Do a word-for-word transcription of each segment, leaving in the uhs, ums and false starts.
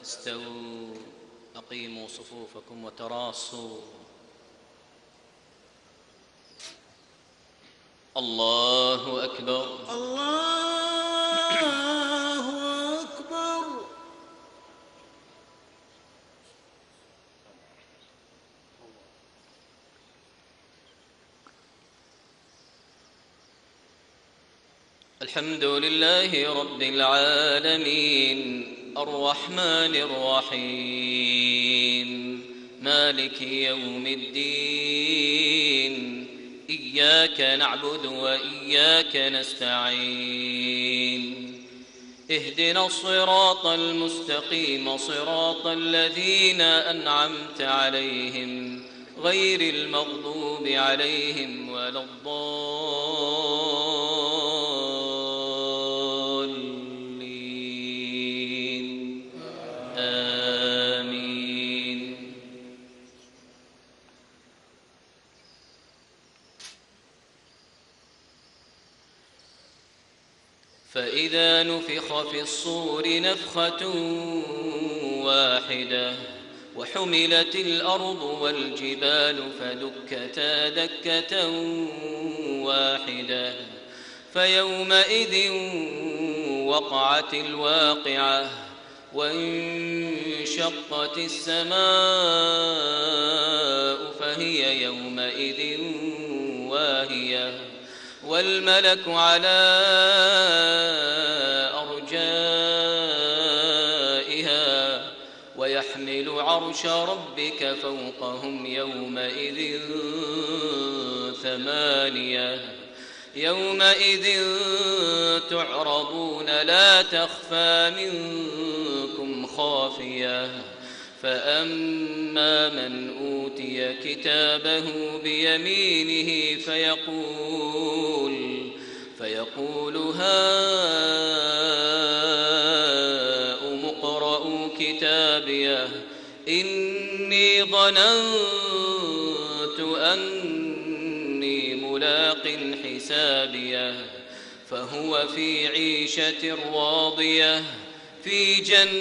استووا أقيموا صفوفكم وتراصوا. الله أكبر الله أكبر. الحمد لله رب العالمين الرحمن الرحيم مالك يوم الدين إياك نعبد وإياك نستعين اهدنا الصراط المستقيم صراط الذين أنعمت عليهم غير المغضوب عليهم ولا الضالين آمين. فإذا نفخ في الصور نفخة واحدة وحملت الأرض والجبال فدكتا دكة واحدة فيومئذ وقعت الواقعة وانشقت السماء فهي يومئذ واهية والملك على أرجائها ويحمل عرش ربك فوقهم يومئذ ثمانية يومئذ تعرضون لا تخفى منكم خافية فأما من أوتي كتابه بيمينه فيقول فيقول هاؤم اقرءوا كتابيه إني ظننت أني ملاق حسابيه فهو في عيشة راضية في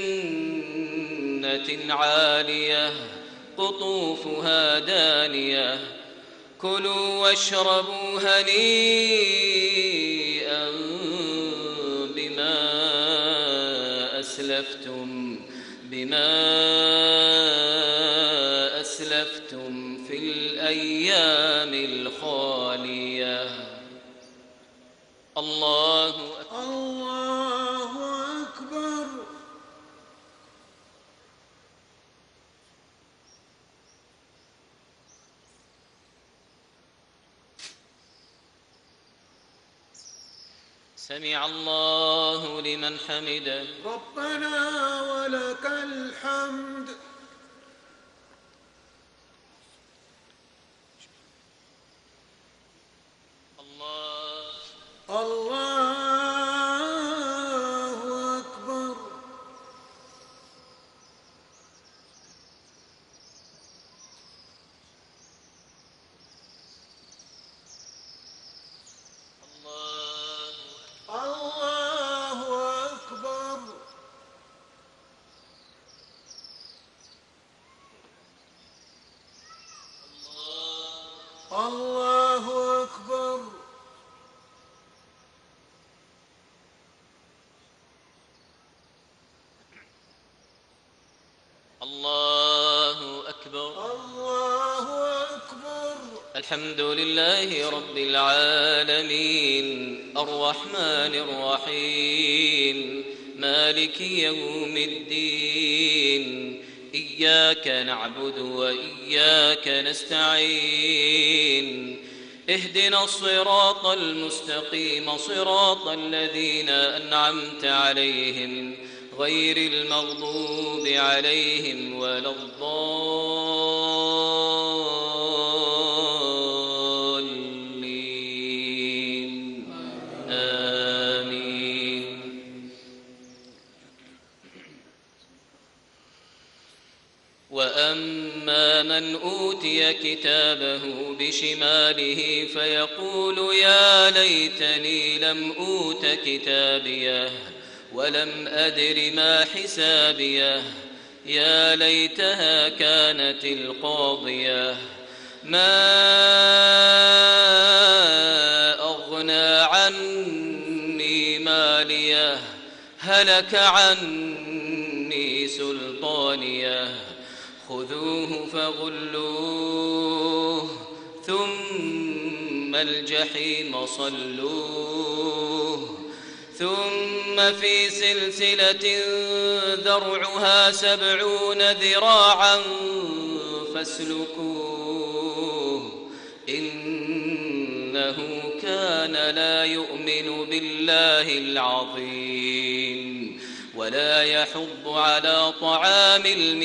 جنة عالية قطوفها دانية كلوا واشربوا هنيئا بما أسلفتم بما أسلفتم في الأيام الخالية. الله أكبر. الله أكبر. سمع الله لمن حمده. ربنا ولك الحمد. الله الله أكبر. الله أكبر. الله أكبر. الله أكبر. الله أكبر. الحمد لله رب العالمين الرحمن الرحيم مالك يوم الدين إياك نعبد وإياك نستعين اهدنا الصراط المستقيم صراط الذين أنعمت عليهم غير المغضوب عليهم ولا الضالين آمين. وأما من أوتي كتابه بشماله فيقول يا ليتني لم أوت كتابيه ولم أدر ما حسابيه يا ليتها كانت القاضية ما أغنى عني ماليه هلك عني سلطانيه خذوه فغلوه ثم الجحيم صلوه ثم في سلسلة ذرعها سبعون ذراعا فاسلكوه إنه كان لا يؤمن بالله العظيم ولا يحض على طعام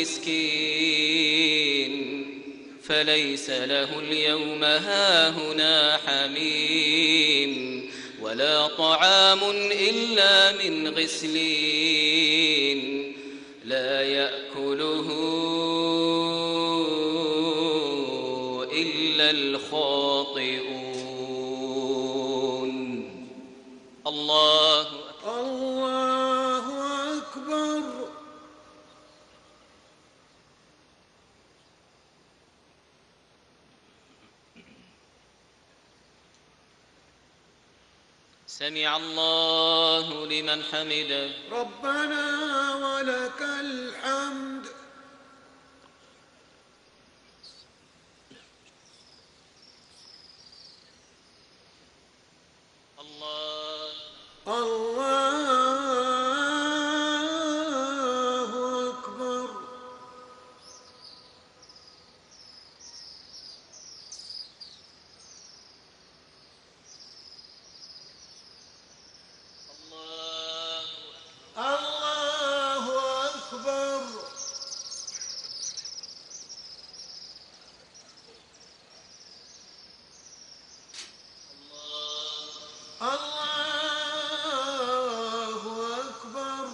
المسكين فليس له اليوم هاهنا حميم ولا طعام إلا من غسلين لا يأكله إلا الخاطئون. الله الله أكبر. سمع الله لمن حمده. ربنا ولك الحمد. الله الله أكبر. الله أكبر. الله أكبر.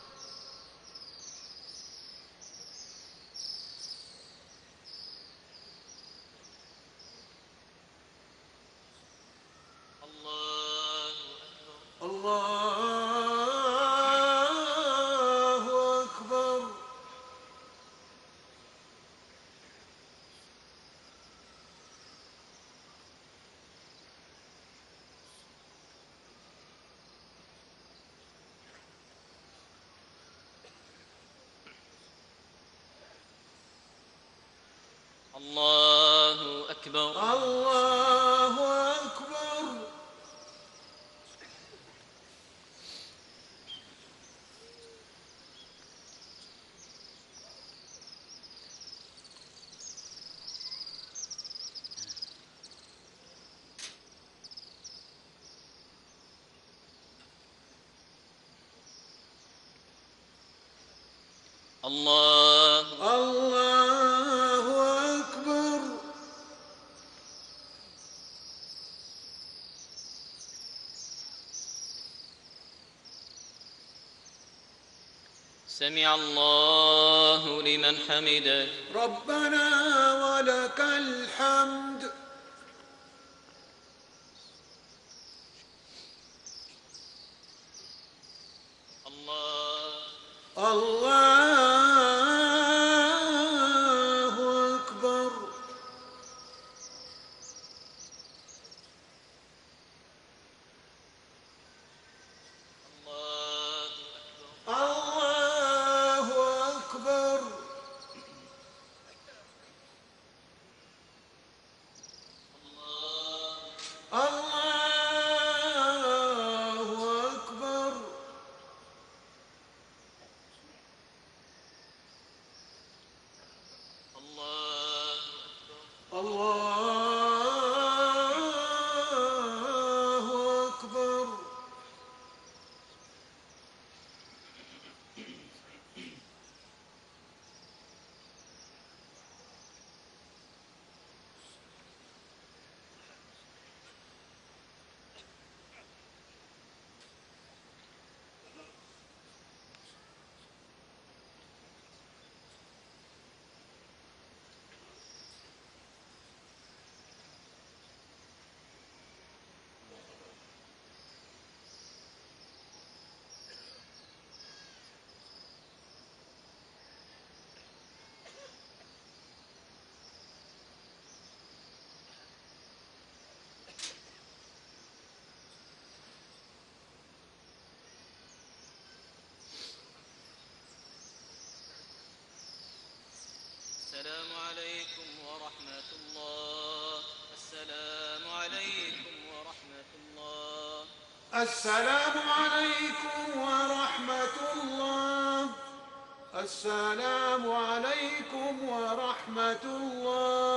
الله أكبر. الله أكبر. الله أكبر. الله الله أكبر. سمع الله لمن حمده. ربنا ولك الحمد. الله الله أكبر. الله أكبر. الله أكبر. السلام عليكم ورحمة الله. السلام عليكم ورحمة الله.